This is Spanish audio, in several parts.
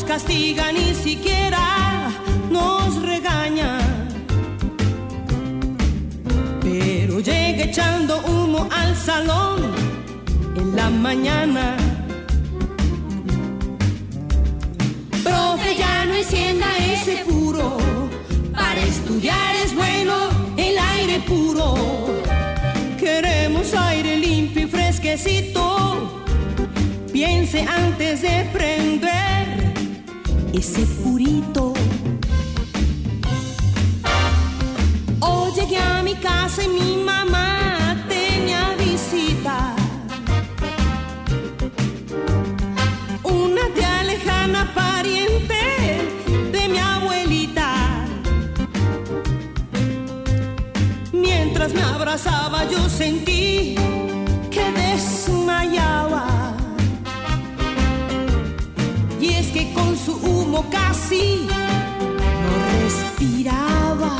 nos castiga, ni siquiera nos regaña. Pero llega echando humo al salón en la mañana. Profe, ya no encienda ese puro, para estudiar es bueno el aire puro. Queremos aire limpio y fresquecito. Piense antes de prender ese purito. Hoy llegué a mi casa y mi mamá tenía visita. Una tía lejana pariente de mi abuelita. Mientras me abrazaba yo sentí que desmayaba. Y es que con su humo casi no respiraba.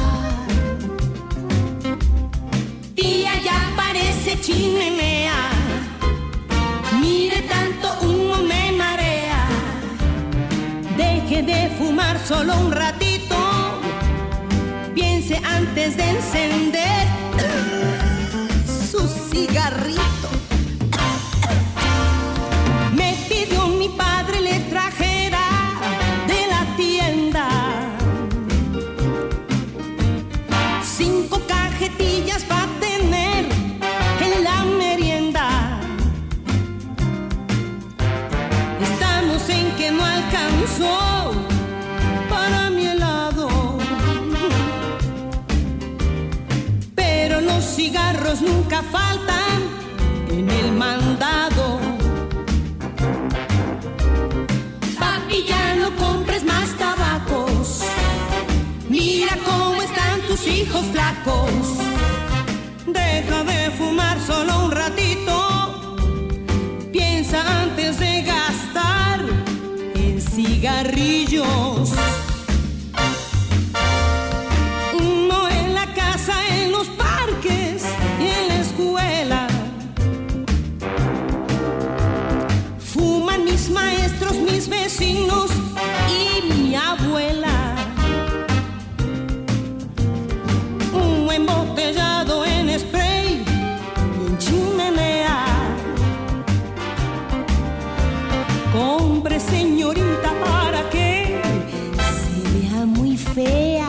Tía, ya parece chimenea. Mire, tanto humo me marea. Deje de fumar solo un ratito. Piense antes de encender su cigarrito. Me pidió mi padre le trajera de la tienda 5 cajetillas para tener en la merienda. Estamos en que no alcanzó para mi helado, pero los cigarros nunca faltan en el mandado. Papi, ya no compres más tabacos. Mira cómo están tus hijos flacos. Deja de fumar solo un ratito. Piensa antes de gastar en cigarrillos. No en la casa, en los parques y en la escuela. Fuman mis maestros, mis vecinos y mi abuela. Humo embotellado en spray y en chimenea. Compre, señorita, para que se vea muy fea.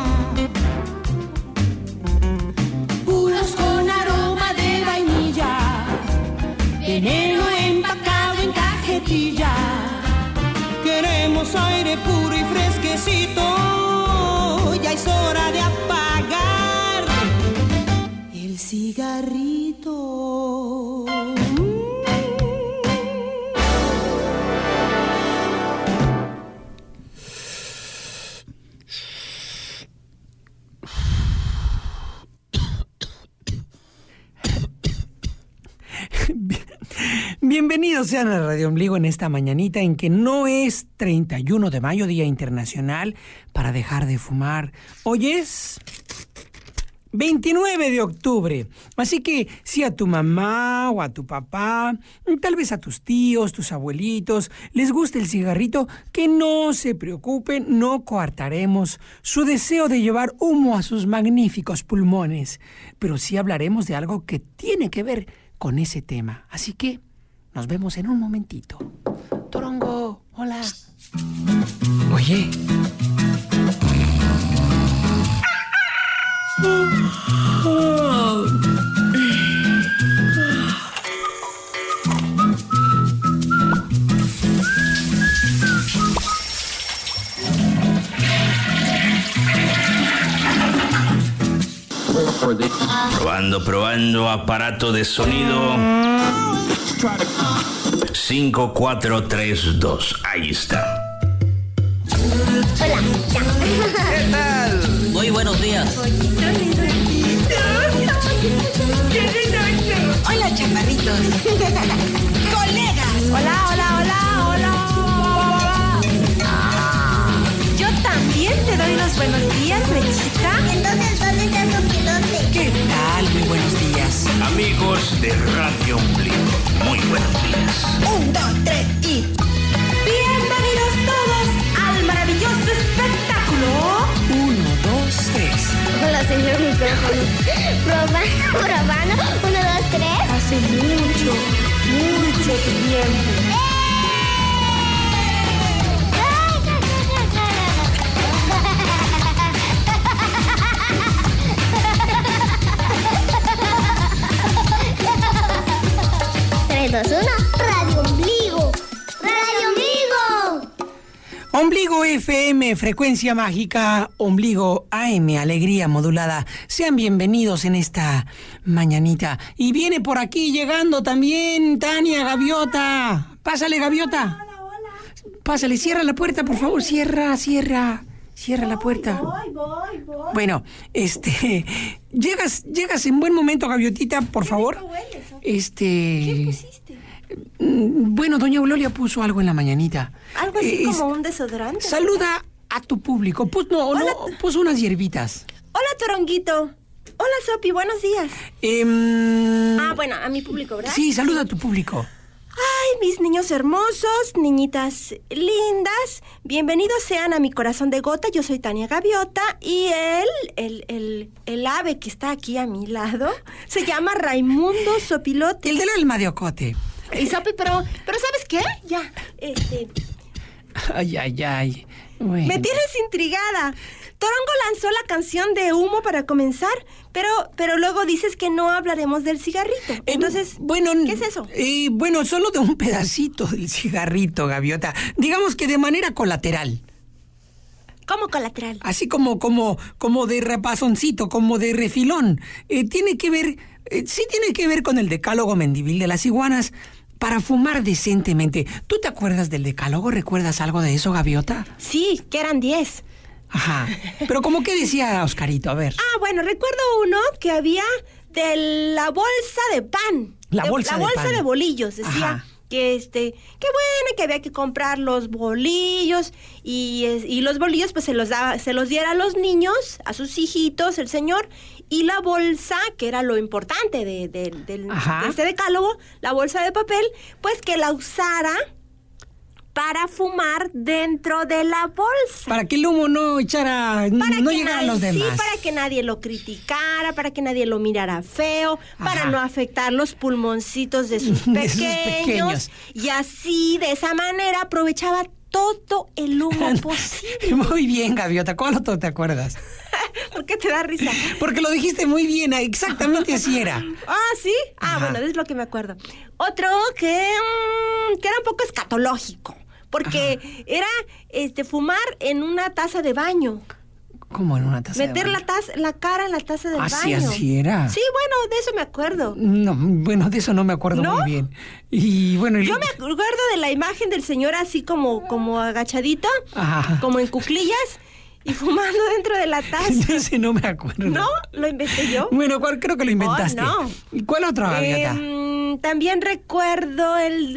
Puros con aroma de vainilla, veneno empacado en cajetilla. Queremos aire puro y fresquecito. Ya es hora de apagar el cigarrito. Bienvenidos sean a Radio Ombligo en esta mañanita en que no es 31 de mayo, Día Internacional para dejar de fumar. Hoy es 29 de octubre. Así que si a tu mamá o a tu papá, tal vez a tus tíos, tus abuelitos, les gusta el cigarrito, que no se preocupen, no coartaremos su deseo de llevar humo a sus magníficos pulmones. Pero sí hablaremos de algo que tiene que ver con ese tema. Así que nos vemos en un momentito. Torongo, hola. Oye. Probando aparato de sonido. 5, 4, 3, 2. Ahí está. Hola. ¿Qué tal? Muy buenos días. Hola, chaparritos. Colegas. Hola. Yo también te doy los buenos días, Mechita. Entonces, ¿dónde está su pilote? ¿Qué tal? Muy buenos días. Amigos de Radio Ombligo, muy buenos días. 1, 2, 3 y... Bienvenidos todos a Probando. 1, 2, 3. Hace mucho tiempo. Radio Ombligo. Ombligo FM, frecuencia mágica, Ombligo AM, alegría modulada. Sean bienvenidos en esta mañanita. Y viene por aquí llegando también Tania Gaviota. Pásale, Gaviota. Hola. Pásale, cierra la puerta, por favor. Cierra la puerta. Voy. Bueno, llegas en buen momento, Gaviotita, por favor. ¿Qué pusiste? Bueno, doña Eulalia puso algo en la mañanita. Algo así como un desodorante. Saluda a tu público. Puso unas hierbitas. Hola, Toronguito. Hola, Sopi, buenos días. Bueno, a mi público, ¿verdad? Sí, saluda a tu público. Ay, mis niños hermosos, niñitas lindas, bienvenidos sean a mi corazón de gota. Yo soy Tania Gaviota y el ave que está aquí a mi lado se llama Raimundo Sopilote. El del alma de Ocote. Y Sopi, pero ¿sabes qué? Ya, Ay. Bueno. Me tienes intrigada. Torongo lanzó la canción de Humo para comenzar, pero luego dices que no hablaremos del cigarrito. Entonces, ¿qué es eso? Bueno, solo de un pedacito del cigarrito, Gaviota. Digamos que de manera colateral. ¿Cómo colateral? Así como de repasoncito, como de refilón. Tiene que ver con el decálogo mendívil de las iguanas para fumar decentemente. ¿Tú te acuerdas del decálogo? ¿Recuerdas algo de eso, Gaviota? Sí, que eran 10. Ajá. Pero ¿cómo qué decía Oscarito? A ver. Bueno, recuerdo uno que había de la bolsa de pan. La bolsa de bolillos. Decía Ajá. que qué bueno, que había que comprar los bolillos y los bolillos pues se los diera a los niños, a sus hijitos, el señor, y la bolsa, que era lo importante de este decálogo, la bolsa de papel, pues que la usara para fumar dentro de la bolsa. Para que el humo no llegara a los demás. Sí, para que nadie lo criticara, para que nadie lo mirara feo, para no afectar los pulmoncitos de sus pequeños. Y así, de esa manera, aprovechaba todo el humo posible. Muy bien, Gaviota. ¿Cuál otro te acuerdas? ¿Por qué te da risa? Porque lo dijiste muy bien, exactamente así era. ¿Sí? Bueno, es lo que me acuerdo. Otro que era un poco escatológico. Porque era fumar en una taza de baño. ¿Cómo en una taza de baño? Meter la cara en la taza del baño. Así era. Sí, bueno, de eso me acuerdo. No, bueno, de eso no me acuerdo muy bien. Y bueno, yo me acuerdo de la imagen del señor así como agachadito, como en cuclillas, y fumando dentro de la taza. Ese no me acuerdo. ¿No? ¿Lo inventé yo? Bueno, creo que lo inventaste. No. ¿Y cuál otro, Gaviota? También recuerdo el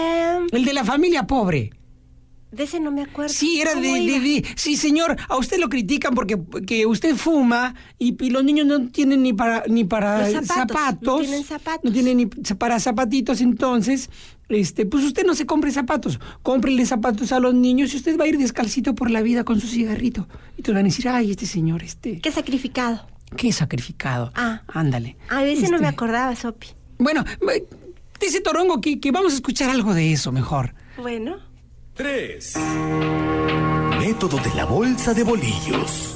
de la familia pobre. De ese no me acuerdo. Sí, era sí, señor, a usted lo critican porque usted fuma y los niños no tienen ni para zapatos. No tienen zapatos. No tienen ni para zapatitos, entonces, pues usted no se compre zapatos. Cómprele zapatos a los niños y usted va a ir descalcito por la vida con su cigarrito. Y te van a decir, ay, este señor, Qué sacrificado. Qué sacrificado. Ándale. De ese no me acordaba, Sopi. Bueno, dice Torongo que vamos a escuchar algo de eso mejor. Bueno. 3. Método de la bolsa de bolillos.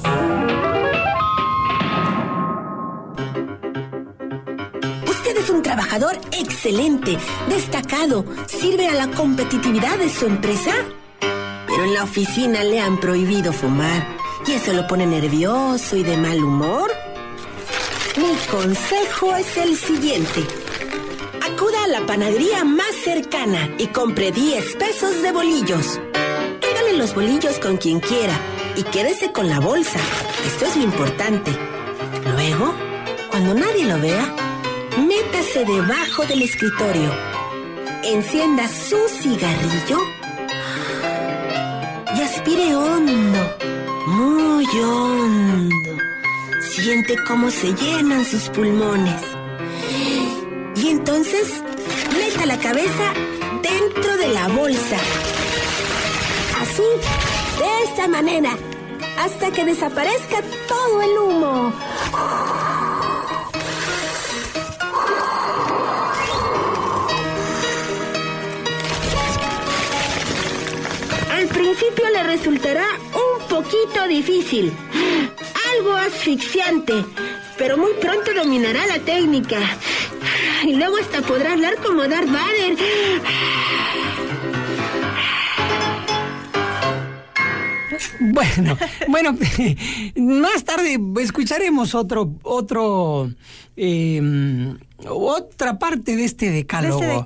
Usted es un trabajador excelente, destacado, sirve a la competitividad de su empresa. Pero en la oficina le han prohibido fumar y eso lo pone nervioso y de mal humor. Mi consejo es el siguiente. Acuda a la panadería más cercana y compre 10 pesos de bolillos. Regale los bolillos con quien quiera y quédese con la bolsa. Esto es lo importante. Luego, cuando nadie lo vea, métase debajo del escritorio. Encienda su cigarrillo y aspire hondo, muy hondo. Siente cómo se llenan sus pulmones. Y entonces, meta la cabeza dentro de la bolsa. Así, de esta manera. hasta que desaparezca todo el humo. Al principio le resultará un poquito difícil, algo asfixiante, pero muy pronto dominará la técnica. Y luego hasta podrá hablar como Darth Vader. Bueno, más tarde escucharemos otra parte de este decálogo.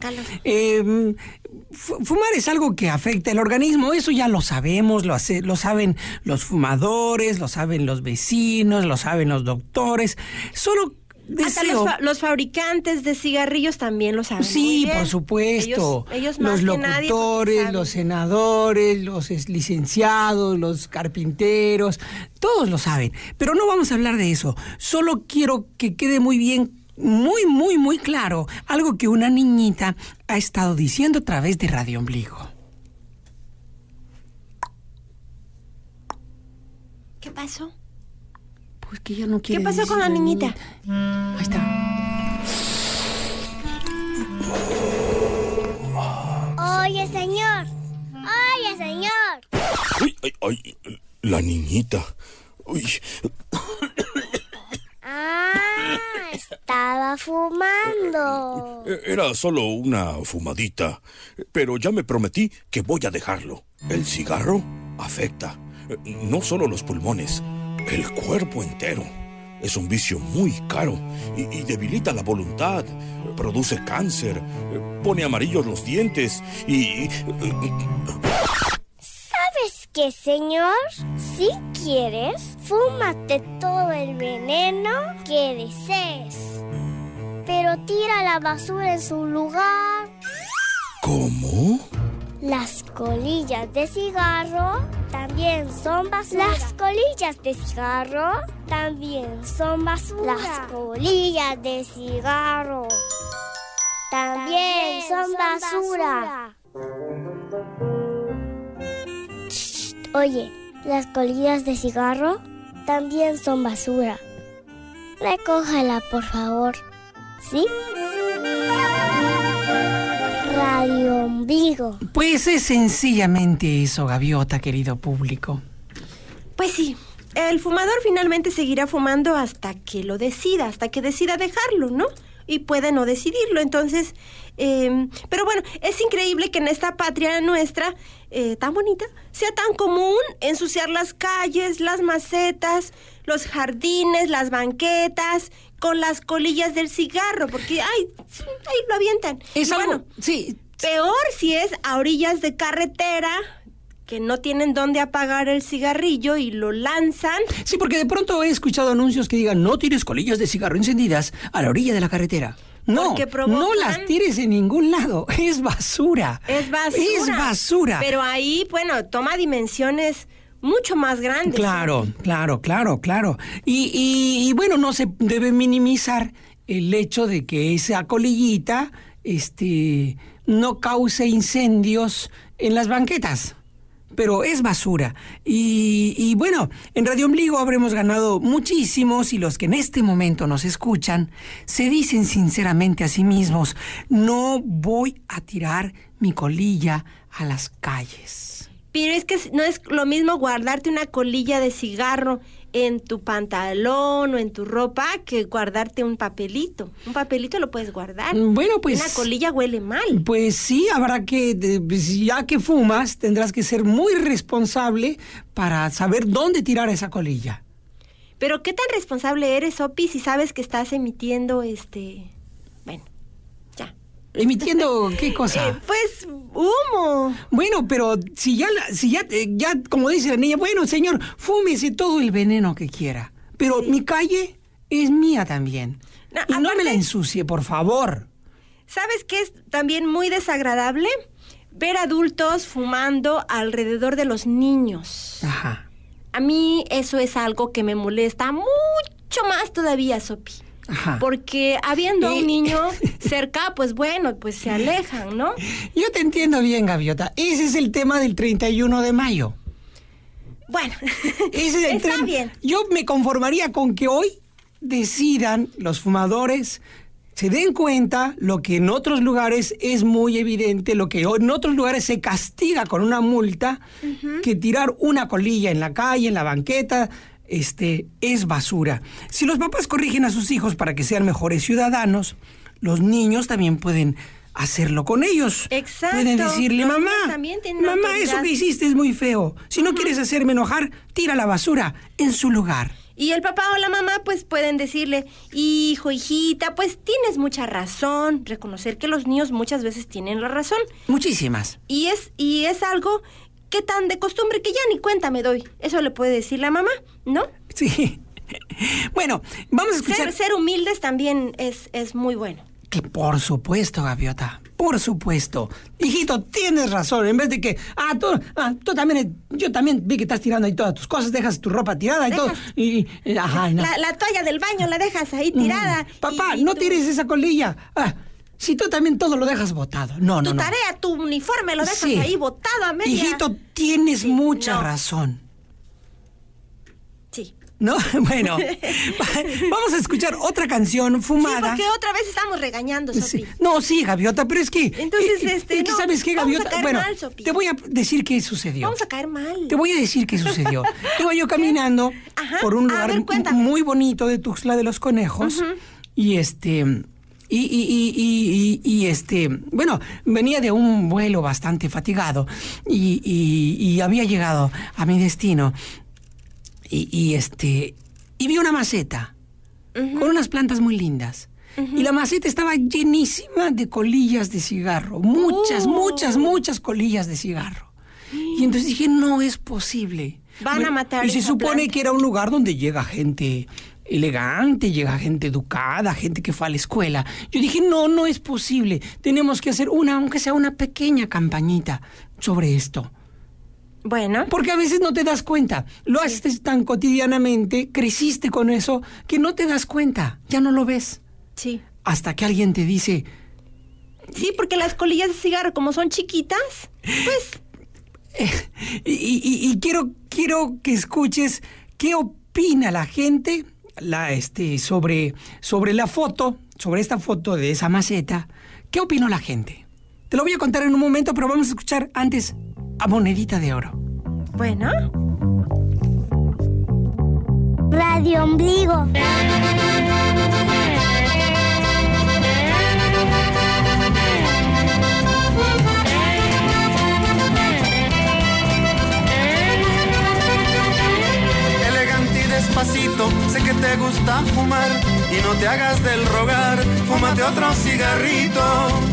Fumar es algo que afecta el organismo, eso ya lo sabemos, lo saben los fumadores, lo saben los vecinos, lo saben los doctores. Solo deseo... Hasta los fabricantes de cigarrillos también lo saben. Sí, muy bien. Por supuesto. Ellos más los que nadie, locutores, los senadores, los licenciados, los carpinteros, todos lo saben. Pero no vamos a hablar de eso. Solo quiero que quede muy bien, muy claro, algo que una niñita ha estado diciendo a través de Radio Ombligo. ¿Qué pasó? Pues que ya no quiere. ¿Qué pasó con la niñita? Ahí está. Oye, señor. Oye, señor. Ay, la niñita. Uy. Estaba fumando. Era solo una fumadita, pero ya me prometí que voy a dejarlo. El cigarro afecta no solo los pulmones, el cuerpo entero. Es un vicio muy caro y debilita la voluntad, produce cáncer, pone amarillos los dientes y... ¿Sabes qué, señor? Si quieres, fúmate todo el veneno que desees. Pero tira la basura en su lugar. ¿Cómo? Las colillas de cigarro también son basura. Las colillas de cigarro también son basura. Las colillas de cigarro también son basura. Oye, las colillas de cigarro también son basura. Recójala, por favor. ¿Sí? Radio Ombligo. Pues es sencillamente eso, Gaviota, querido público. Pues sí, el fumador finalmente seguirá fumando hasta que lo decida, hasta que decida dejarlo, ¿no? Y puede no decidirlo, entonces... pero bueno, es increíble que en esta patria nuestra, tan bonita, sea tan común ensuciar las calles, las macetas, los jardines, las banquetas, con las colillas del cigarro, porque ahí lo avientan. Es algo, bueno, sí. Peor si es a orillas de carretera, que no tienen dónde apagar el cigarrillo y lo lanzan. Sí, porque de pronto he escuchado anuncios que digan, no tires colillas de cigarro encendidas a la orilla de la carretera. No, no las tires en ningún lado. Es basura. Es basura. Es basura. Pero ahí, bueno, toma dimensiones mucho más grandes. Claro. Y bueno, no se debe minimizar el hecho de que esa colillita no cause incendios en las banquetas. Pero es basura. Y bueno, en Radio Ombligo habremos ganado muchísimos y los que en este momento nos escuchan se dicen sinceramente a sí mismos, no voy a tirar mi colilla a las calles. Pero es que no es lo mismo guardarte una colilla de cigarro en tu pantalón o en tu ropa que guardarte un papelito. Un papelito lo puedes guardar. Bueno, pues... Una colilla huele mal. Pues sí, habrá que, ya que fumas, tendrás que ser muy responsable para saber dónde tirar esa colilla. Pero ¿qué tan responsable eres, Opi, si sabes que estás emitiendo Bueno, ya. ¿Emitiendo qué cosa? Pues humo. Bueno, pero si ya como dice la niña, bueno, señor, fúmese todo el veneno que quiera. Pero sí, mi calle es mía también. No, y aparte, no me la ensucie, por favor. ¿Sabes qué es también muy desagradable? Ver adultos fumando alrededor de los niños. Ajá. A mí eso es algo que me molesta mucho más todavía, Sopi. Ajá. Porque habiendo un niño cerca, pues bueno, pues se alejan, ¿no? Yo te entiendo bien, Gaviota. Ese es el tema del 31 de mayo. Bueno, Ese está entre- bien. Yo me conformaría con que hoy decidan los fumadores, se den cuenta lo que en otros lugares es muy evidente, lo que en otros lugares se castiga con una multa, que tirar una colilla en la calle, en la banqueta, es basura. Si los papás corrigen a sus hijos para que sean mejores ciudadanos, los niños también pueden hacerlo con ellos. Exacto. Pueden decirle, Los mamá, niños también tienen mamá, autoridad. eso que hiciste es muy feo. Si no quieres hacerme enojar, tira la basura en su lugar. Y el papá o la mamá pues pueden decirle, hijo, hijita, pues tienes mucha razón. Reconocer que los niños muchas veces tienen la razón. Muchísimas. Y es algo que tan de costumbre que ya ni cuenta me doy. Eso le puede decir la mamá, ¿no? Sí. Bueno, vamos a escuchar... Ser humildes también es muy bueno. Que por supuesto, Gaviota, por supuesto. Hijito, tienes razón. En vez de que, tú también, yo también vi que estás tirando ahí todas tus cosas, dejas tu ropa tirada y todo. Ajá, no. La toalla del baño la dejas ahí tirada. Papá, y no tú- tires esa colilla. Si tú también todo lo dejas botado. No, Tu no. tarea, tu uniforme lo dejas Sí. ahí botado a media. Hijito, tienes mucha no. razón. Sí. ¿No? Bueno, vamos a escuchar otra canción Sí, fumada. porque otra vez estamos regañando, Sopi. Sí. No, sí, Gaviota, pero es que... Entonces, es que no, ¿sabes qué, vamos a Gaviota? caer Bueno, mal, Sopi. te voy a decir qué sucedió. Vamos a caer mal. Te voy a decir qué sucedió. Iba yo caminando Ajá. por un A lugar ver, cuéntame. muy bonito de Tuxtla de los Conejos y bueno, venía de un vuelo bastante fatigado y había llegado a mi destino y vi una maceta con unas plantas muy lindas. Y la maceta estaba llenísima de colillas de cigarro. Muchas colillas de cigarro. Y entonces dije, no es posible. Van a matar Y se esa supone planta. que era un lugar donde llega gente elegante, llega gente educada, gente que fue a la escuela. Yo dije, no es posible. Tenemos que hacer aunque sea una pequeña campañita sobre esto. Bueno. Porque a veces no te das cuenta. Lo haces tan cotidianamente, creciste con eso, que no te das cuenta. Ya no lo ves. Sí. Hasta que alguien te dice... Sí, porque las colillas de cigarro, como son chiquitas, pues... Y quiero que escuches qué opina la gente sobre la foto, sobre esta foto de esa maceta. ¿Qué opinó la gente? Te lo voy a contar en un momento, pero vamos a escuchar antes a Monedita de Oro. Bueno. Radio Ombligo. Elegante y despacito, sé que te gusta fumar y no te hagas del rogar, fúmate otro cigarrito.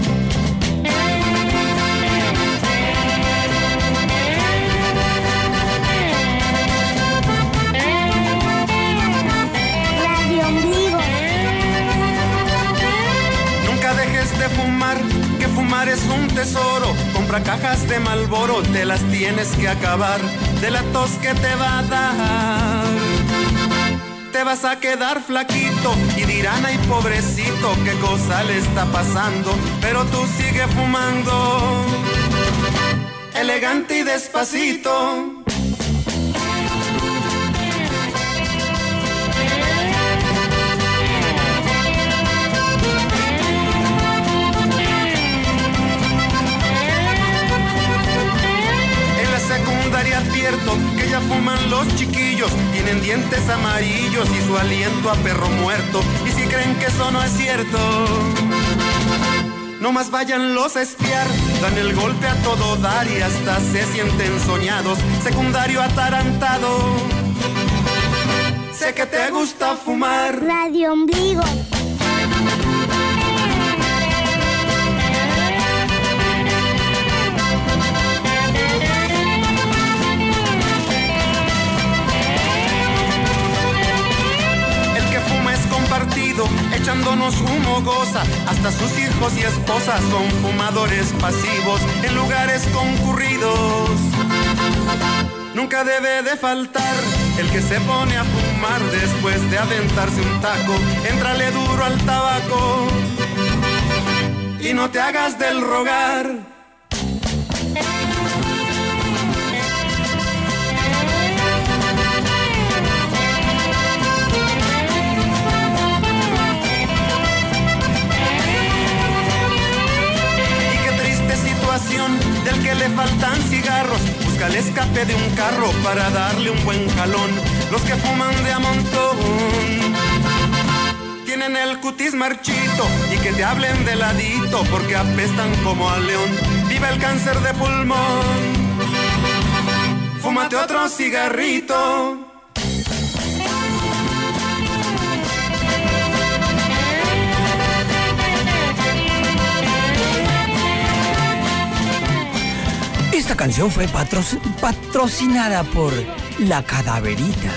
Radio Ombligo. Nunca dejes de fumar, que fumar es un tesoro. Compra cajas de Marlboro, te las tienes que acabar de la tos que te va a dar. Te vas a quedar flaquito y dirán, ay pobrecito, qué cosa le está pasando, pero tú sigue fumando, elegante y despacito. En la secundaria advierto que ya fuman los chiquillos, tienen dientes amarillos y su aliento a perro muerto. Y si creen que eso no es cierto, no más váyanlos a espiar, dan el golpe a todo dar y hasta se sienten soñados. Secundario atarantado, sé que te gusta fumar. Radio Ombligo. El que fuma es compartido, echándonos humo goza. Hasta sus hijos y esposas son fumadores pasivos en lugares concurridos. Nunca debe de faltar el que se pone a fumar después de aventarse un taco. Éntrale duro al tabaco y no te hagas del rogar. faltan cigarros, busca el escape de un carro para darle un buen jalón. Los que fuman de a montón tienen el cutis marchito y que te hablen de ladito porque apestan como a león. Viva el cáncer de pulmón, fúmate otro cigarrito. Esta canción fue patrocinada por La Cadaverita.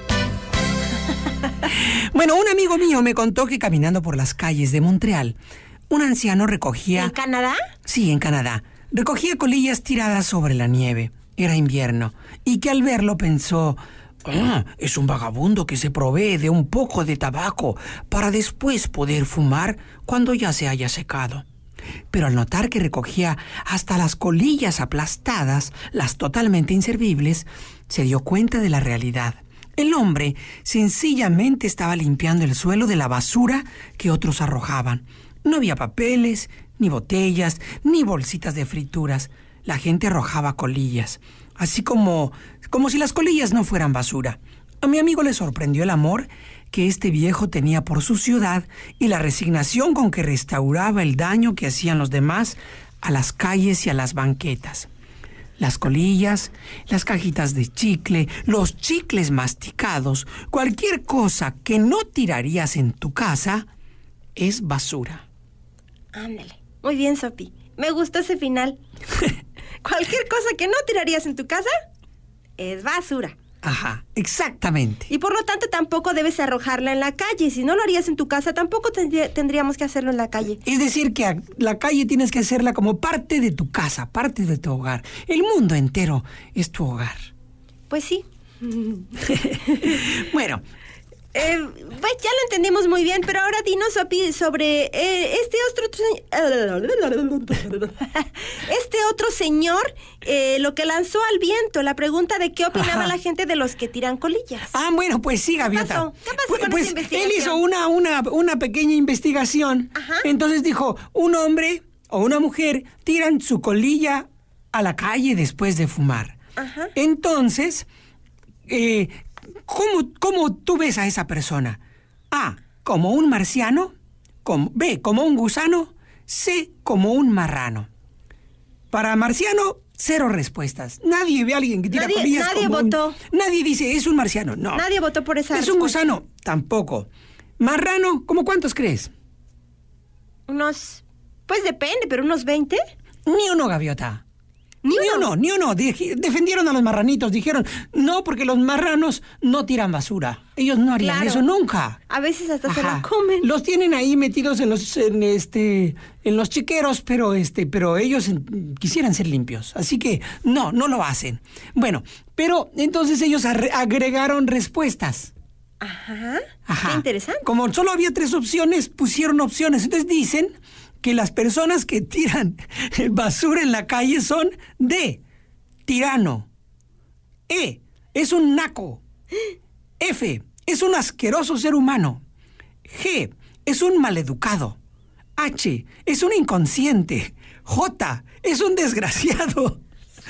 Bueno, un amigo mío me contó que caminando por las calles de Montreal, un anciano recogía... ¿En Canadá? Sí, en Canadá. Recogía colillas tiradas sobre la nieve. Era invierno. Y que al verlo pensó... es un vagabundo que se provee de un poco de tabaco para después poder fumar cuando ya se haya secado. Pero al notar que recogía hasta las colillas aplastadas, las totalmente inservibles, se dio cuenta de la realidad. El hombre sencillamente estaba limpiando el suelo de la basura que otros arrojaban. No había papeles, ni botellas, ni bolsitas de frituras. La gente arrojaba colillas, así como si las colillas no fueran basura. A mi amigo le sorprendió el amor que este viejo tenía por su ciudad y la resignación con que restauraba el daño que hacían los demás a las calles y a las banquetas. Las colillas, las cajitas de chicle, los chicles masticados, cualquier cosa que no tirarías en tu casa es basura. Ándale. Muy bien, Sopi. Me gustó ese final. Cualquier cosa que no tirarías en tu casa es basura. Ajá, exactamente. Y por lo tanto tampoco debes arrojarla en la calle. Si no lo harías en tu casa, tampoco tendríamos que hacerlo en la calle. Es decir, que la calle tienes que hacerla como parte de tu casa, parte de tu hogar. El mundo entero es tu hogar. Pues sí. Bueno. Pues ya lo entendimos muy bien, pero ahora dinos, Sopi, sobre este otro señor, lo que lanzó al viento, la pregunta de qué opinaba la gente de los que tiran colillas. Bueno, pues sí, Gaviota. ¿Qué pasó con esa investigación? Él hizo una pequeña investigación. Ajá. Entonces dijo, un hombre o una mujer tiran su colilla a la calle después de fumar. Ajá. Entonces, ¿Cómo tú ves a esa persona? A, como un marciano. B, como un gusano. C, como un marrano. Para marciano, 0 respuestas. Nadie ve a alguien que tira colillas nadie como votó. Nadie dice, es un marciano. No. Nadie votó por esa ¿Es respuesta. un gusano? Tampoco. Marrano, ¿cómo cuántos crees? Pues depende, pero unos 20. Ni uno, Gaviota. Ni uno. Defendieron a los marranitos. Dijeron, no, porque los marranos no tiran basura. Ellos no harían eso nunca. A veces hasta se la comen. Los tienen ahí metidos en los chiqueros, pero ellos quisieran ser limpios. Así que no lo hacen. Bueno, pero entonces ellos agregaron respuestas. Ajá. Qué interesante. Como solo había 3 opciones, pusieron opciones. Entonces dicen que las personas que tiran basura en la calle son D, tirano. E, es un naco. F, es un asqueroso ser humano. G, es un maleducado. H, es un inconsciente. J, es un desgraciado.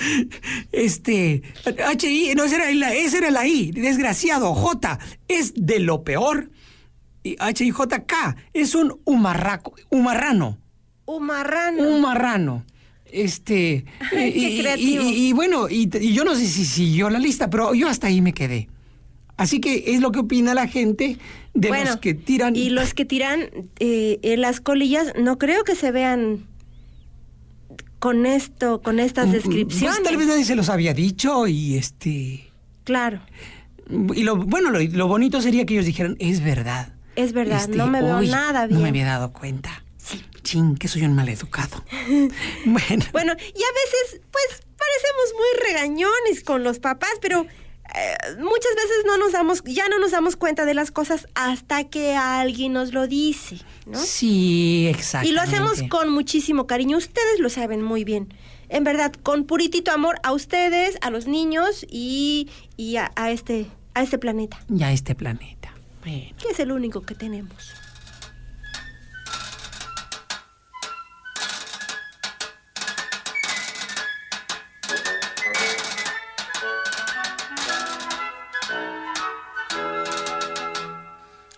H-I, no, esa era la I, desgraciado. J, es de lo peor. Y H-I-J-K, es un humarrano. Humarrano. Qué creativo. Y bueno, yo no sé si siguió la lista, pero yo hasta ahí me quedé. Así que es lo que opina la gente de los que tiran. Y los que tiran las colillas, no creo que se vean con estas descripciones. Pues tal vez nadie se los había dicho y Claro. Y lo bonito sería que ellos dijeran, es verdad. Es verdad, no me veo nada bien. No me había dado cuenta. Sí. Chin, que soy un maleducado. Bueno, y a veces, pues, parecemos muy regañones con los papás, pero muchas veces ya no nos damos cuenta de las cosas hasta que alguien nos lo dice, ¿no? Sí, exactamente. Y lo hacemos con muchísimo cariño. Ustedes lo saben muy bien. En verdad, con puritito amor a ustedes, a los niños y a este planeta. Y a este planeta. Bueno. Que es el único que tenemos.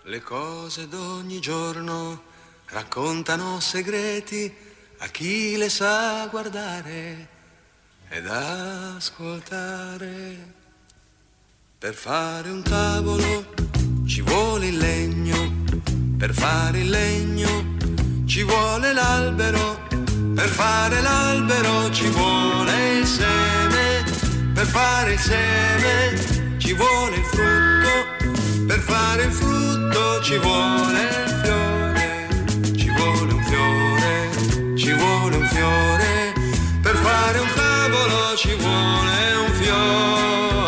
Le cose d'ogni giorno raccontano segreti a chi le sa guardare ed ascoltare. Per fare un tavolo ci vuole il legno, per fare il legno ci vuole l'albero, per fare l'albero ci vuole il seme, per fare il seme ci vuole il frutto, per fare il frutto ci vuole il fiore, ci vuole un fiore, ci vuole un fiore, per fare un tavolo ci vuole un fiore.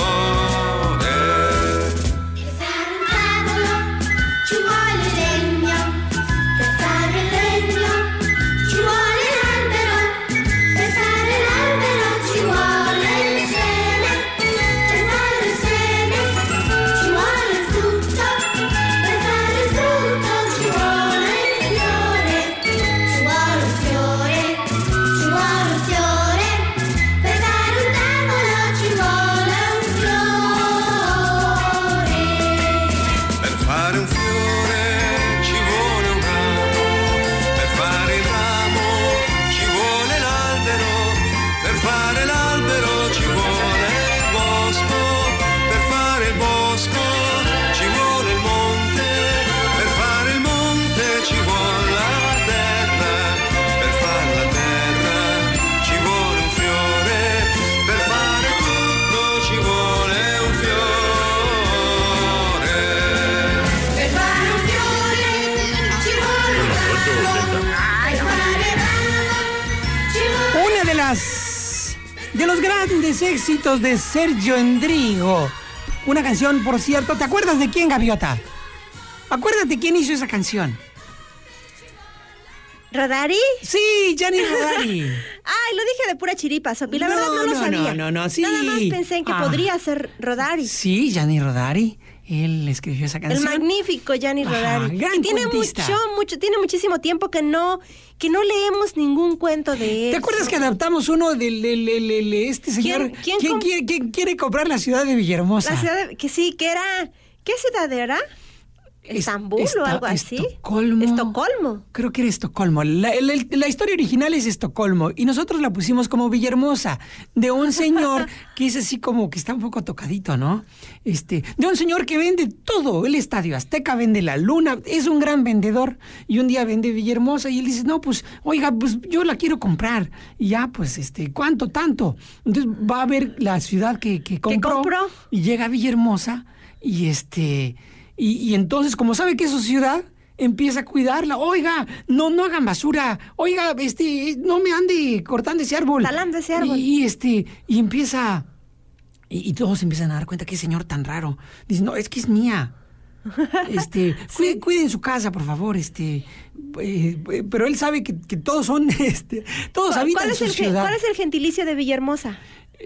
Per fare un tavolo ci vuole legno, per fare il legno ci vuole l'albero, per fare l'albero ci vuole il seme, per fare il seme ci vuole il frutto, per fare il frutto ci vuole il fiore, ci vuole un fiore, ci vuole un fiore, per fare un tavolo ci vuole un fiore. Per fare un fiore ci vuole un ramo, per fare il ramo ci vuole l'albero, per fare l'albero ci vuole il bosco, per fare il bosco ci vuole il monte, per fare il monte ci vuole la terra, per fare la terra ci vuole un fiore, per fare tutto ci vuole un fiore. Per fare un fiore ci vuole un ramo, per fare il ramo ci vuole... Una de los grandes éxitos de Sergio Endrigo. Una canción, por cierto, ¿te acuerdas de quién, Gaviota? Acuérdate quién hizo esa canción. ¿Rodari? Sí, Gianni Rodari. Ay, lo dije de pura chiripa, Sopi. La verdad no lo sabía. No, sí. Nada más pensé en que podría ser Rodari. Sí, Gianni Rodari. Él escribió esa canción. El magnífico Gianni Rodari. Gran y tiene cuentista. tiene muchísimo tiempo que no leemos ningún cuento de él. ¿Te acuerdas que adaptamos uno de este señor? ¿Quién quiere comprar la ciudad de Villahermosa? La ciudad que sí, que era... ¿Qué ciudad era? ¿Estambul o algo así? Estocolmo. Creo que era Estocolmo. La historia original es Estocolmo y nosotros la pusimos como Villahermosa, de un señor que es así como que está un poco tocadito, ¿no? De un señor que vende todo, el Estadio Azteca, vende la Luna, es un gran vendedor y un día vende Villahermosa y él dice, no, pues, oiga, pues yo la quiero comprar. Y ya, pues, ¿cuánto, tanto? Entonces va a ver la ciudad que compró y llega a Villahermosa y Y entonces, como sabe que es su ciudad, empieza a cuidarla. Oiga, no hagan basura. Oiga, no me ande cortando ese árbol. Talando ese árbol. Y empieza... Y todos empiezan a dar cuenta, qué señor tan raro. Dice, no, es que es mía. Cuiden su casa, por favor. Pero él sabe que todos son... todos habitan su ciudad. ¿Cuál es el gentilicio de Villahermosa?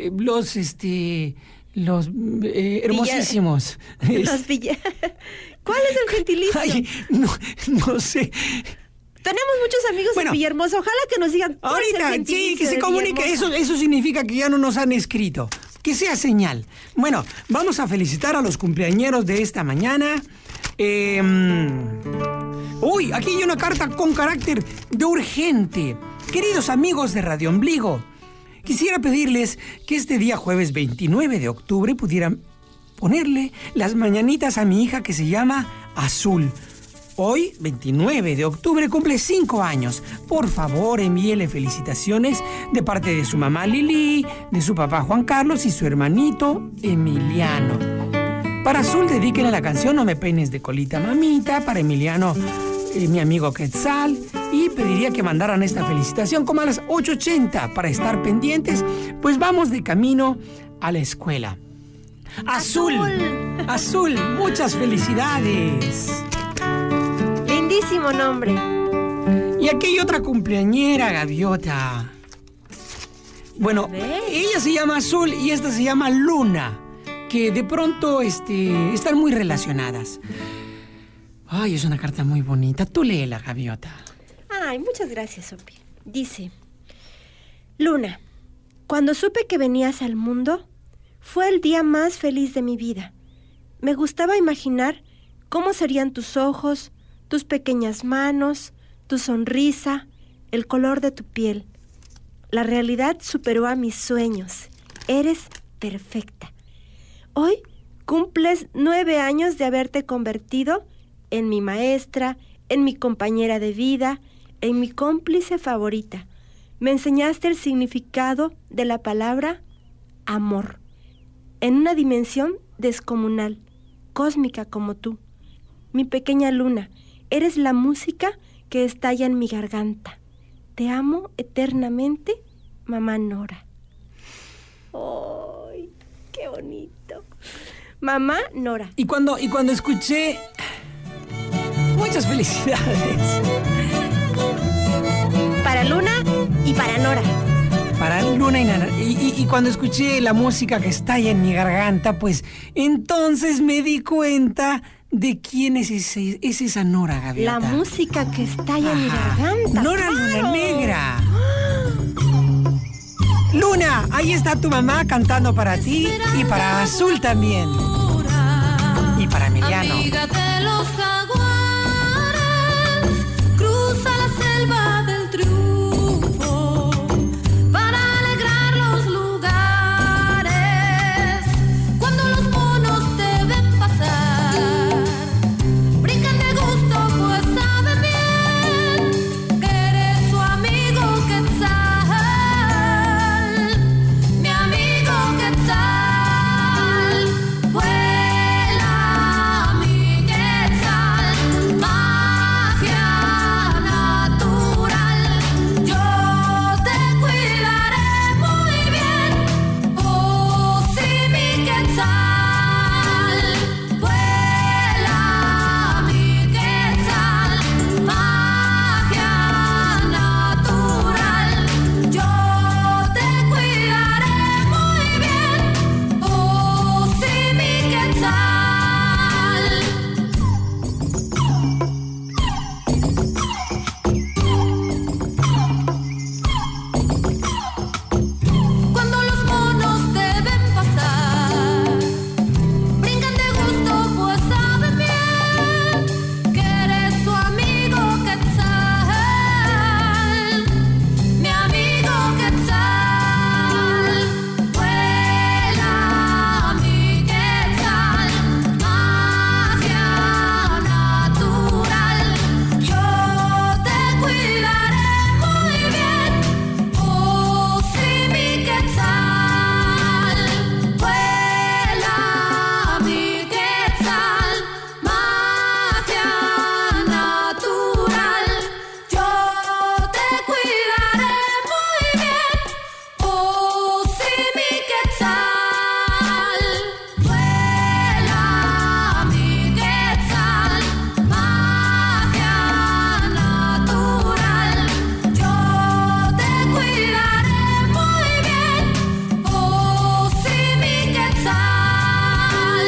Los hermosísimos. ¿Cuál es el gentilicio? Ay, no sé. Tenemos muchos amigos en Villahermosa. Ojalá que nos digan. Ahorita, sí, que se comunique. Eso significa que ya no nos han escrito. Que sea señal. Bueno, vamos a felicitar a los cumpleañeros de esta mañana. Uy, aquí hay una carta con carácter de urgente. Queridos amigos de Radio Ombligo, quisiera pedirles que este día jueves 29 de octubre pudieran ponerle las mañanitas a mi hija que se llama Azul. Hoy, 29 de octubre, cumple 5 años. Por favor, envíele felicitaciones de parte de su mamá Lili, de su papá Juan Carlos y su hermanito Emiliano. Para Azul, dedíquenle la canción No me peines de colita, mamita. Para Emiliano, mi amigo Quetzal. Y pediría que mandaran esta felicitación como a las 8:80 para estar pendientes, pues vamos de camino a la escuela. Azul, muchas felicidades. Lindísimo nombre. Y aquí hay otra cumpleañera, Gaviota. Bueno, ella se llama Azul y esta se llama Luna, que de pronto están muy relacionadas. Ay, es una carta muy bonita. Tú léela, Gaviota. Ay, muchas gracias, Sopi. Dice: Luna, cuando supe que venías al mundo, fue el día más feliz de mi vida. Me gustaba imaginar ¿Cómo serían tus ojos, tus pequeñas manos, tu sonrisa, el color de tu piel? La realidad superó a mis sueños. Eres perfecta. Hoy cumples 9 años de haberte convertido en mi maestra, en mi compañera de vida, en mi cómplice favorita. Me enseñaste el significado de la palabra amor, en una dimensión descomunal, cósmica como tú. Mi pequeña luna, eres la música que estalla en mi garganta. Te amo eternamente, mamá Nora. ¡Ay, qué bonito! Mamá Nora. Y cuando escuché... Muchas felicidades. Para Luna y para Nora. Para Luna y Nana. Y cuando escuché la música que estalla en mi garganta, pues entonces me di cuenta de quién es esa Nora, Gaviota. La música que estalla en mi garganta. Nora, ¡claro! Luna Negra. Luna, ahí está tu mamá cantando para ti y para Azul también. Y para Emiliano. Amiga de los jaguares, cruza la selva del triunfo para alegrar los lugares. Cuando los monos te ven pasar, brincan de gusto, pues saben bien que eres su amigo Quetzal, mi amigo Quetzal. Vuela mi Quetzal, magia natural. Yo te cuidaré muy bien, oh sí, mi Quetzal. Vuela mi Quetzal, magia natural. Yo te cuidaré muy bien, oh sí, mi Quetzal. Cuando los monos te ven pasar, brincan de gusto, pues saben bien que eres su amigo Quetzal, mi amigo Quetzal. Vuela mi Quetzal, magia natural. Yo te cuidaré muy bien, oh sí, mi Quetzal. Vuela mi Quetzal, magia natural. Yo te cuidaré muy bien, oh sí, mi Quetzal. Vuela mi Quetzal, magia natural. Yo te cuidaré muy bien, oh sí, mi Quetzal.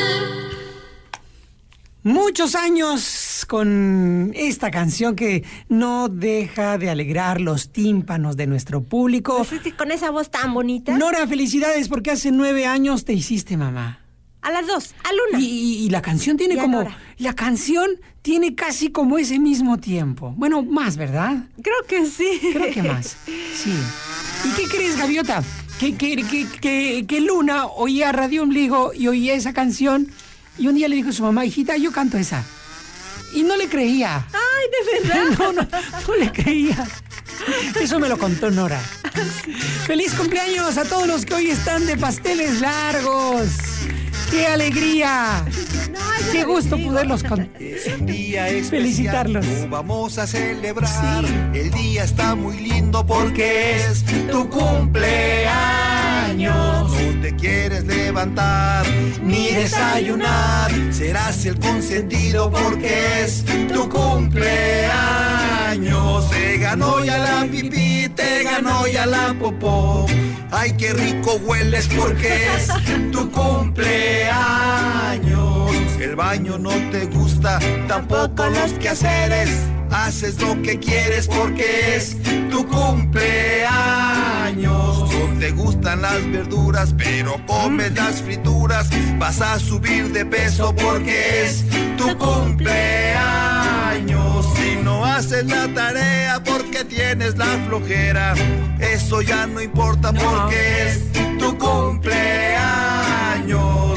Muchos años con esta canción que no deja de alegrar los tímpanos de nuestro público. Pues es que con esa voz tan bonita. Nora, felicidades porque hace 9 años te hiciste mamá. A las 2, a Luna. Y la canción tiene Y a como... Nora. La canción tiene casi como ese mismo tiempo. Bueno, más, ¿verdad? Creo que sí. Creo que más. Sí. ¿Y qué crees, Gaviota? Que Luna oía Radio Ombligo y oía esa canción y un día le dijo a su mamá, hijita, yo canto esa. Y no le creía. Ay, ¿de verdad? No le creía. Eso me lo contó Nora. ¡Feliz cumpleaños a todos los que hoy están de pasteles largos! ¡Qué alegría! ¡Qué gusto poderlos felicitarlos! Lo vamos a celebrar. Sí. El día está muy lindo porque es tu cumpleaños. No te quieres levantar ni desayunar. Serás el consentido porque es tu cumpleaños. Te ganó ya la pipí, te ganó ya la popó. Ay, qué rico hueles porque es tu cumpleaños. El baño no te gusta, tampoco los quehaceres. Haces lo que quieres porque es tu cumpleaños. No te gustan las verduras, pero comes las frituras. Vas a subir de peso porque es tu cumpleaños. tarea porque tienes la flojera. Eso ya no importa porque es tu cumpleaños.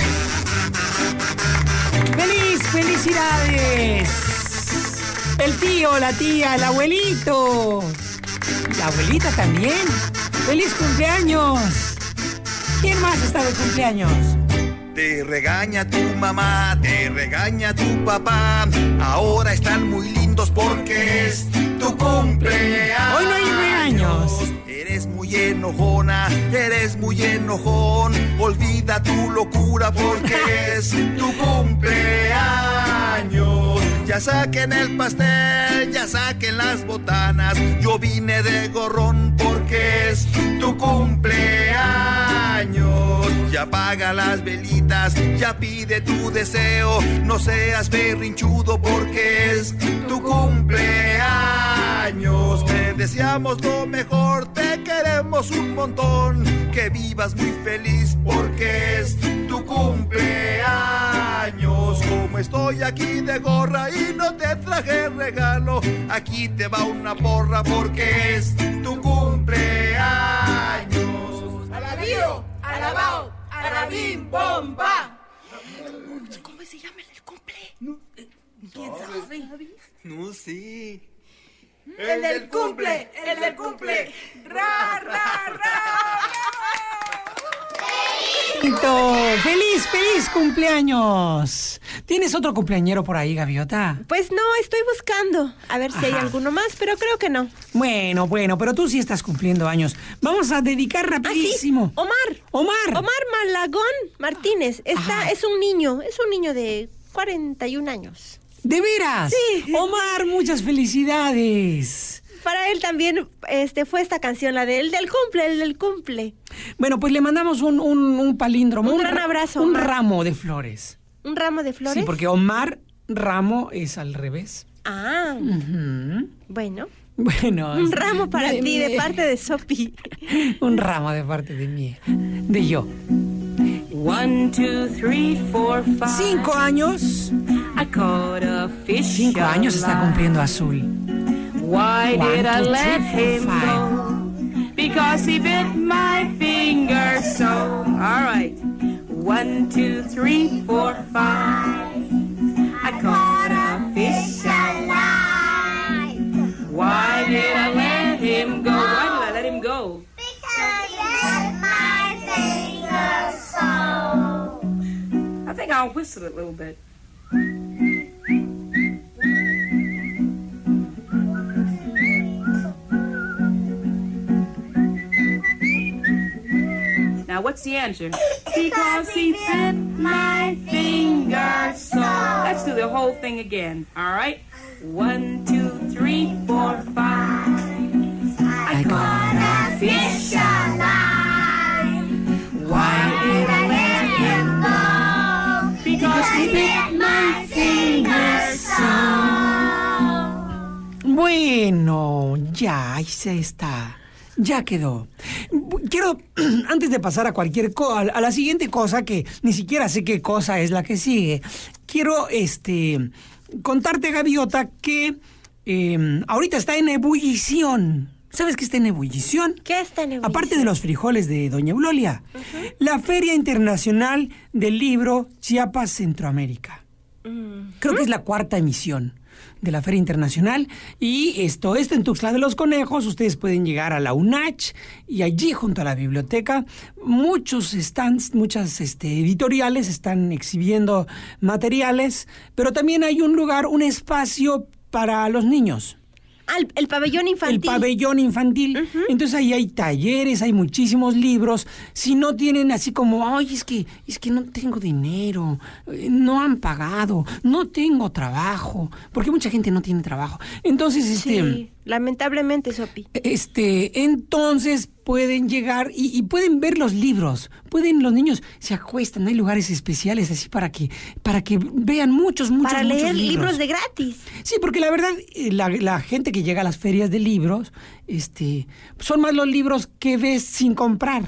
¡Felicidades! El tío, la tía, el abuelito. La abuelita también. ¡Feliz cumpleaños! ¿Quién más está de cumpleaños? Te regaña tu mamá, te regaña tu papá. Ahora están muy lindos porque es tu cumpleaños. Hoy no hay regaños. Eres muy enojona, eres muy enojón. Olvida tu locura porque es tu cumpleaños. Ya saquen el pastel, ya saquen las botanas. Yo vine de gorrón porque es tu cumpleaños. Ya apaga las velitas, ya pide tu deseo. No seas berrinchudo porque es tu cumpleaños. Te deseamos lo mejor, te queremos un montón. Que vivas muy feliz porque es tu cumpleaños. Como estoy aquí de gorra y no te traje regalo, aquí te va una porra porque es tu cumpleaños. ¡Alabío! ¡Alabao! ¡Alabim! ¡Bomba! ¿Cómo se llama el del cumple? ¿Quién sabe? No sé. ¡El del cumple! ¡El del cumple! ¡Ra, ra, ra! ¡Feliz cumpleaños! ¿Tienes otro cumpleañero por ahí, Gaviota? Pues no, estoy buscando. A ver si hay alguno más, pero creo que no. Bueno, pero tú sí estás cumpliendo años. Vamos a dedicar rapidísimo. ¿Sí? Omar Malagón Martínez. Es un niño de 41 años. ¿De veras? Sí. Omar, muchas felicidades. Para él también fue esta canción, la del cumple. Bueno, pues le mandamos un palíndromo. Un gran abrazo. Un ramo de flores. ¿Un ramo de flores? Sí, porque Omar Ramo es al revés. Ah. Bueno. Bueno. Un ramo para ti de parte de Sopi. Un ramo de parte de mí. De yo. 1, 2, 3, 4, 5. 5 años. I caught a fish. 5 años está cumpliendo Azul. Why did I let him go? Because he bit my finger so. All right. 1, 2, 3, 4, 5. I caught a fish alive. Why did I let him go? Why did I let him go? Because he bit my finger so. I think I'll whistle it a little bit. Now, what's the answer? Because he bit my finger so. Let's do the whole thing again, all right? 1, 2, 3, 4, 5. I caught a fish alive. Why did I let him go? Because he bit my finger so. Bueno, ya, ahí se está. Ya quedó. Quiero, antes de pasar a a la siguiente cosa, que ni siquiera sé qué cosa es la que sigue, quiero contarte, Gaviota, que ahorita está en ebullición. ¿Sabes qué está en ebullición? ¿Qué está en ebullición? Aparte de los frijoles de Doña Eulolia, la Feria Internacional del Libro Chiapas Centroamérica. Creo que es la 4ª emisión de la Feria Internacional, y esto en Tuxtla de los Conejos. Ustedes pueden llegar a la UNACH y allí junto a la biblioteca muchos stands, muchas editoriales están exhibiendo materiales, pero también hay un lugar, un espacio para los niños. El pabellón infantil. El pabellón infantil. Entonces ahí hay talleres, hay muchísimos libros. Si no tienen así como, ay, es que no tengo dinero, no han pagado, no tengo trabajo, porque mucha gente no tiene trabajo. Entonces, sí, lamentablemente, Sopi. Entonces pueden llegar y pueden ver los libros. Los niños se acuestan, hay lugares especiales así para que vean muchos para leer muchos libros de gratis. Sí, porque la verdad, la gente que llega a las ferias de libros, son más los libros que ves sin comprar.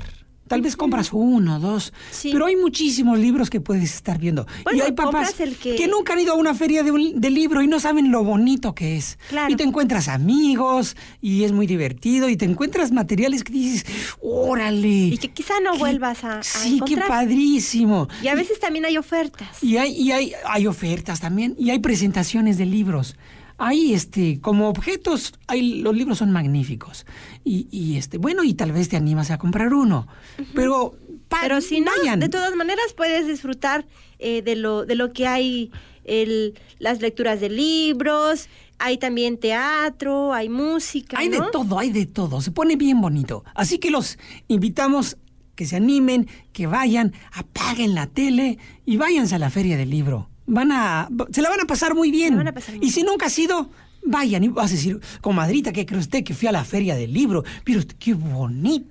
Tal vez compras 1 o 2, pero hay muchísimos libros que puedes estar viendo. Bueno, y hay papás compras el que nunca han ido a una feria de libro y no saben lo bonito que es. Claro. Y te encuentras amigos y es muy divertido y te encuentras materiales que dices, ¡órale! Y que quizá no vuelvas a Sí, qué encontrar. padrísimo. Y a veces también hay ofertas. Y hay ofertas también y hay presentaciones de libros. Hay como objetos, los libros son magníficos. Y bueno, y tal vez te animas a comprar uno. Pero si no, vayan. de todas maneras puedes disfrutar de lo que hay, las lecturas de libros, hay también teatro, hay música, Hay ¿no? de todo, se pone bien bonito. Así que los invitamos que se animen, que vayan, apaguen la tele y váyanse a la feria del libro. Se la van a pasar muy bien. Y si nunca has ido, vayan y vas a decir, comadrita, ¿qué cree usted que fui a la feria del libro? Pero qué bonito.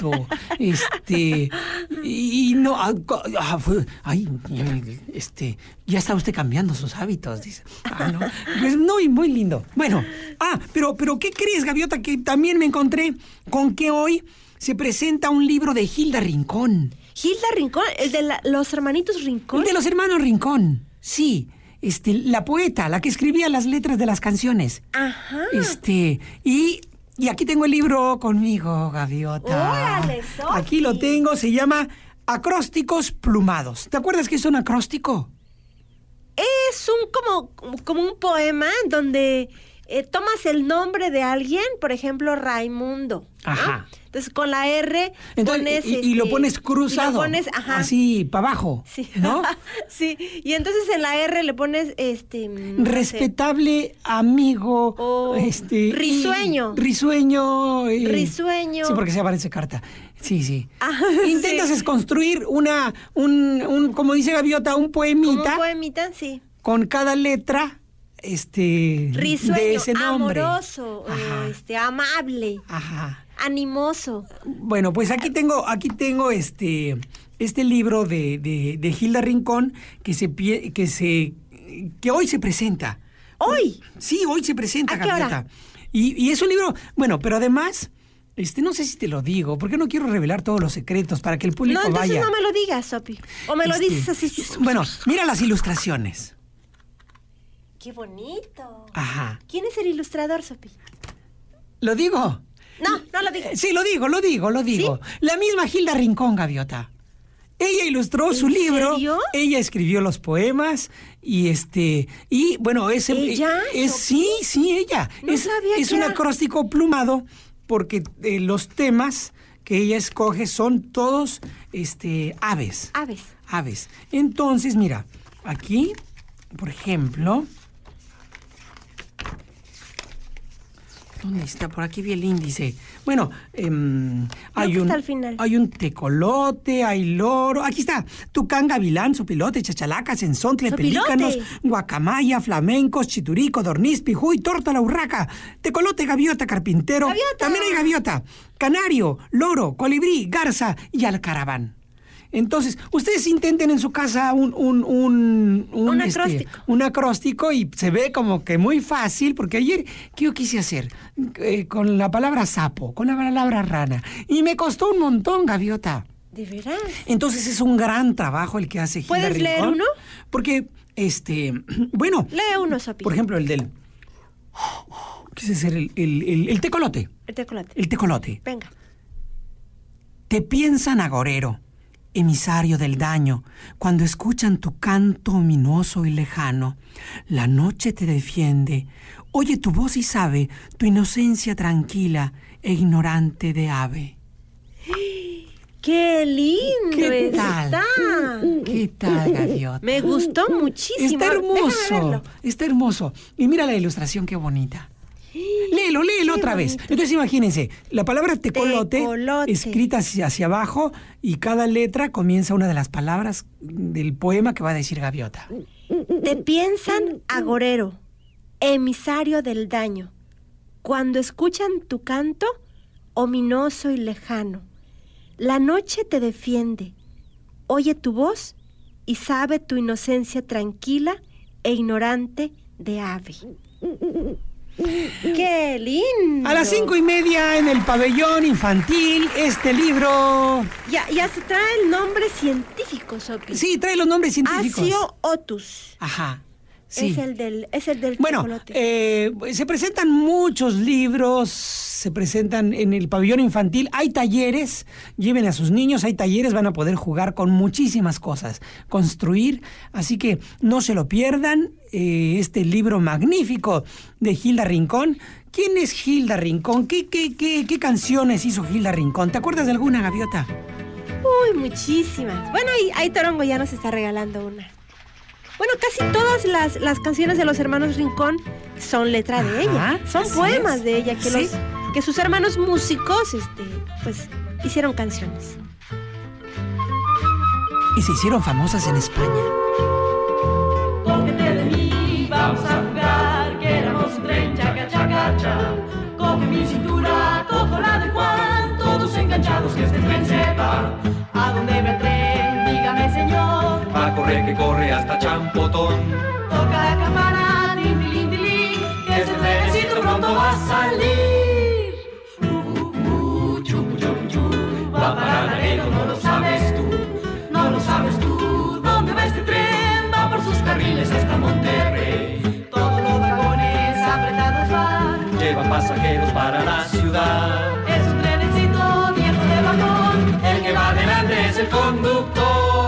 Y no, ya está usted cambiando sus hábitos, dice. No, pues muy lindo. Bueno, pero ¿qué crees, Gaviota? Que también me encontré con que hoy se presenta un libro de Hilda Rincón. ¿Hilda Rincón? ¿El de los hermanitos Rincón? El de los hermanos Rincón, sí. La poeta, la que escribía las letras de las canciones. Ajá. Y aquí tengo el libro conmigo, Gaviota. ¡Órale, Sofi! Aquí lo tengo, se llama Acrósticos Plumados. ¿Te acuerdas qué es un acróstico? Es como un poema donde tomas el nombre de alguien, por ejemplo, Raimundo, ¿no? Ajá. Entonces con la R pones... Y lo pones cruzado. Y lo pones, ajá. Así, para abajo, sí. ¿no? Sí, y entonces en la R le pones, respetable amigo, risueño. Risueño. Risueño. Sí, porque se aparece carta. Sí. Ajá, Intentas es construir como dice Gaviota, un poemita. Como un poemita, sí. Con cada letra, risueño, de ese nombre. amoroso, amable. Ajá. Animoso. Bueno, pues aquí tengo este libro de Hilda Rincón que hoy se presenta. ¿Hoy? Sí, hoy se presenta, ¿A qué Gaviota. hora? Y es un libro, bueno, pero además, no sé si te lo digo, porque no quiero revelar todos los secretos para que el público vaya. No, entonces no me lo digas, Sopi. O me lo dices así. Bueno, mira las ilustraciones. ¡Qué bonito! Ajá. ¿Quién es el ilustrador, Sopi? ¿Lo digo? No lo digas. Sí, lo digo. ¿Sí? La misma Hilda Rincón, Gaviota. Ella ilustró su libro. ¿Serio? Ella escribió los poemas y bueno, ¿Ella? sí, ella. No sabía es que un era. acróstico plumado porque los temas que ella escoge son todos aves. Aves. Entonces, mira, aquí, por ejemplo, ¿dónde está? Por aquí vi el índice. Bueno, hay un tecolote, hay loro. Aquí está. Tucán, gavilán, sopilote, chachalaca, sensontle, pelícanos, guacamaya, flamencos, chiturí, codorniz, pijuy, tórtola, urraca, tecolote, gaviota, carpintero. ¡Gaviota! También hay gaviota, canario, loro, colibrí, garza y alcaraván. Entonces, ustedes intenten en su casa un acróstico y se ve como que muy fácil, porque ayer, ¿qué yo quise hacer? Con la palabra sapo, con la palabra rana, y me costó un montón, Gaviota. ¿De veras? Entonces es un gran trabajo el que hace Hilda Rincón. ¿Puedes leer uno? Porque, bueno... Lee uno, Sopi. Por ejemplo, el del... Quise ser el tecolote. El tecolote. El tecolote. Venga. Te piensan agorero, emisario del daño, cuando escuchan tu canto ominoso y lejano. La noche te defiende, oye tu voz y sabe tu inocencia tranquila e ignorante de ave. ¡Qué lindo ¿Qué tal? está! ¿Qué tal, Gaviota? Me gustó muchísimo. Está hermoso. Y mira la ilustración, qué bonita. Léelo otra vez. Entonces imagínense, la palabra tecolote. Escrita hacia abajo y cada letra comienza una de las palabras del poema que va a decir Gaviota. Te piensan agorero, emisario del daño, cuando escuchan tu canto ominoso y lejano. La noche te defiende, oye tu voz y sabe tu inocencia tranquila e ignorante de ave. ¡Qué lindo! A las 5:30 en el pabellón infantil, este libro... Ya se trae el nombre científico, Sopi. Sí, trae los nombres científicos. Accio otus. Aja. Sí. Es el del bueno, chocolate. se presentan muchos libros, se presentan en el pabellón infantil, hay talleres, lleven a sus niños, hay talleres, van a poder jugar con muchísimas cosas, construir, así que no se lo pierdan, este libro magnífico de Gilda Rincón. ¿Quién es Gilda Rincón? ¿Qué canciones hizo Gilda Rincón? ¿Te acuerdas de alguna, Gaviota? Uy, muchísimas. Bueno, ahí Torongo ya nos está regalando una. Bueno, casi todas las canciones de los hermanos Rincón son letra de ella. Son poemas de ella que sus hermanos músicos, pues, hicieron canciones. Y se hicieron famosas en España. Cógete de mí, vamos a jugar, que éramos un tren, chaca, chaca, cha. Coge mi cintura, cojo la de Juan, todos enganchados que este tren se va. ¿A dónde va el tren? Dígame, señor. Va a correr que corre hasta Champotón. Toca la campana, tin, tilín, tilín, que este trenecito pronto va a salir. Chupu, chupu, chupu, va a parar Laredo, no lo sabes tú. No lo sabes tú. ¿Dónde va este tren? Va por sus carriles hasta Monterrey. Todos los vagones apretados van. Lleva pasajeros para la ciudad. Es un trenecito viejo de vagón. El que va adelante es el conductor.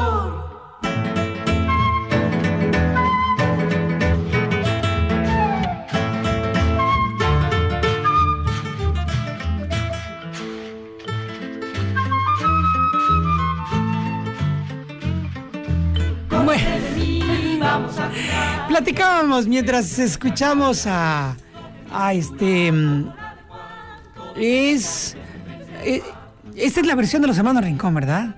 Platicábamos mientras escuchamos esta es la versión de los hermanos Rincón, ¿verdad?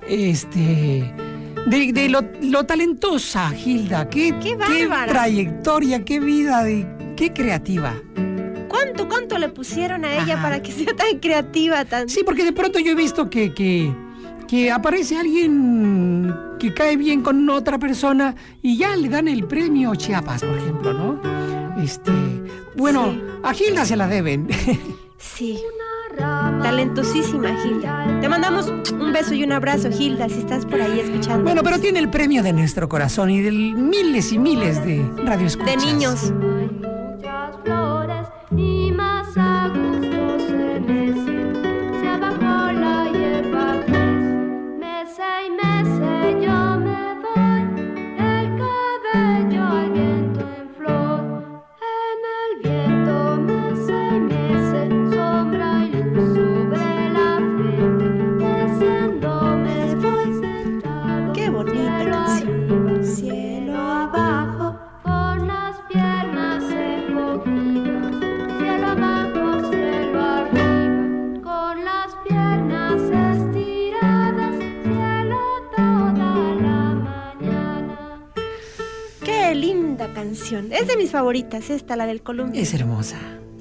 De lo talentosa, Gilda, qué trayectoria, qué vida, qué creativa. ¿Cuánto le pusieron a ella para que sea tan creativa? Sí, porque de pronto yo he visto que aparece alguien que cae bien con otra persona y ya le dan el premio Chiapas, por ejemplo, ¿no? Bueno, sí. A Gilda se la deben. Sí, talentosísima Gilda. Te mandamos un beso y un abrazo, Gilda, si estás por ahí escuchando. Bueno, pero tiene el premio de nuestro corazón y de miles y miles de radioescuchas. De niños. Muchas flores y más a gusto se mece, se abajó la hierba gris. Mece y mece yo me voy, el cabello al viento en flor. En el viento mece y mece, sombra y luz sobre la frente, meciendo me voy sentado. Qué bonita canción. Cielo abajo, con las piernas encogidas. Cielo abajo, cielo arriba, con las piernas estiradas. Cielo toda la mañana. Qué linda canción. Es de mis favoritas, esta, la del columpio. Es hermosa.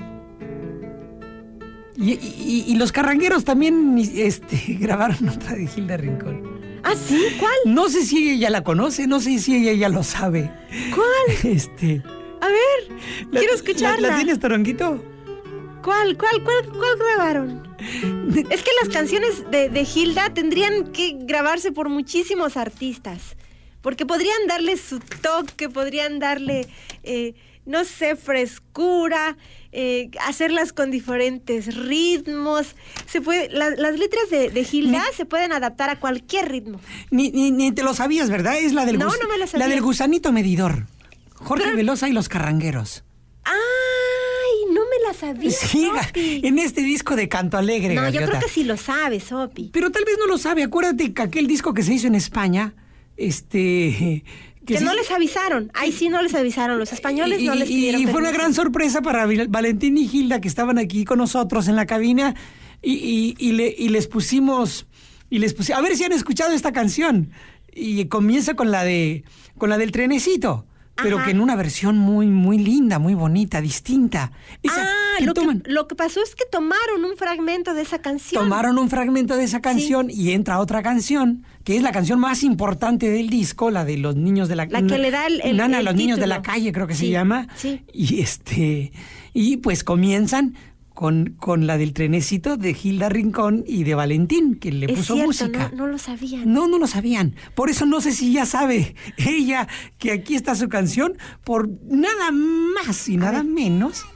Y los carrangueros también grabaron otra de Gilda Rincón. ¿Ah, sí? ¿Cuál? No sé si ella la conoce, no sé si ella ya lo sabe. ¿Cuál? A ver, quiero escucharla. ¿La tienes, Toronguito? ¿Cuál grabaron? Es que las canciones de Gilda tendrían que grabarse por muchísimos artistas. Porque podrían darle su toque, podrían darle, no sé, frescura, hacerlas con diferentes ritmos. Las letras de Gilda se pueden adaptar a cualquier ritmo. Ni te lo sabías, ¿verdad? Es la del no me lo sabía. La del gusanito medidor. Jorge Velosa y los carrangueros. ¡Ay! No me la sabía, Sí, Sopi. En este disco de Canto Alegre, No, Gaviota. yo creo que sí lo sabe, Sopi. Pero tal vez no lo sabe. Acuérdate que aquel disco que se hizo en España, que no les avisaron. Ahí sí no les avisaron. Los españoles no les pidieron Y fue una permiso. gran sorpresa para Valentín y Gilda, que estaban aquí con nosotros en la cabina, y les pusimos... a ver si han escuchado esta canción. Y comienza con la del trenecito. Pero Ajá. que en una versión muy, muy linda, muy bonita, distinta. lo que pasó es que tomaron un fragmento de esa canción. Tomaron un fragmento de esa canción y entra otra canción, que es la canción más importante del disco, la de los niños de la La que le da el Nana, el los niños de título. la calle, creo que se llama. Sí. Y pues comienzan con la del trenecito de Hilda Rincón y de Valentín, que le puso cierto, música. No lo sabían. No lo sabían. Por eso no sé si ya sabe ella que aquí está su canción, por nada más y nada menos.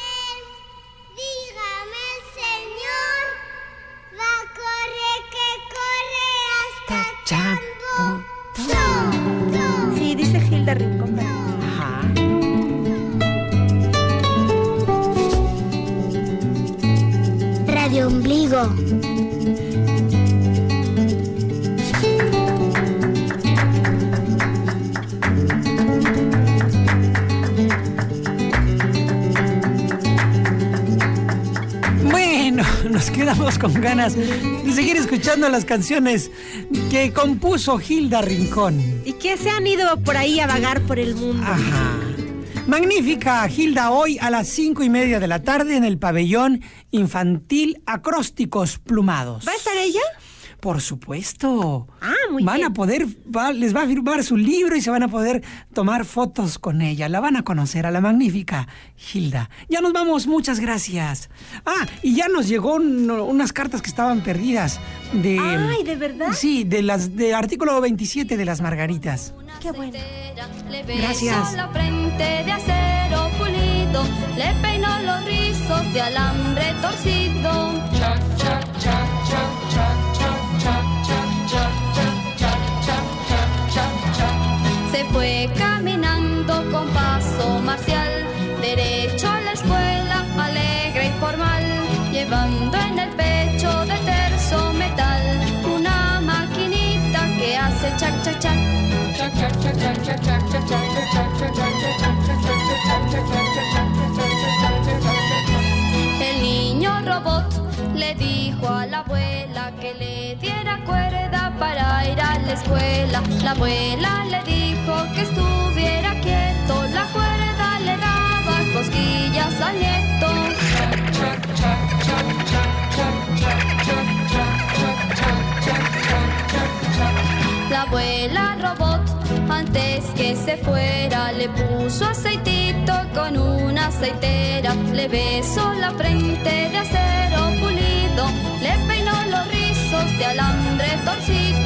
Dígame el Señor, va a correr que corre hasta Champotón. Sí, dice Hilda Rincón. Ajá. Radio Ombligo. Bueno, nos quedamos con ganas de seguir escuchando las canciones que compuso Hilda Rincón. Y que se han ido por ahí a vagar por el mundo. Ajá. Magnífica, Hilda, hoy a las 5:30 de la tarde en el pabellón infantil Acrósticos Plumados. ¿Va a estar ella? Por supuesto. Muy van bien. a poder, les va a firmar su libro y se van a poder tomar fotos con ella. La van a conocer a la magnífica Hilda. Ya nos vamos, muchas gracias. Y ya nos llegó unas cartas que estaban perdidas de... Ay, ¿de verdad? Sí, de artículo 27 de las Margaritas. Qué bueno. Gracias. La frente de acero pulido, le peinó los rizos de alambre torcido. Cha, cha, cha, cha, cha, cha, cha, cha, cha, cha, cha, cha. Se fue caminando con paso marcial, derecho a la escuela, alegre y formal, llevando en el pecho de terso metal una maquinita que hace chac, chac, chac. El niño robot le dijo a la abuela que le diera cuerda para ir a la escuela. La abuela le dijo que estuviera quieto, la cuerda le daba cosquillas al nieto. La abuela robot, antes que se fuera, le puso aceitito con una aceitera. Le besó la frente de acero pulido, le peinó los rizos de alambre torcido.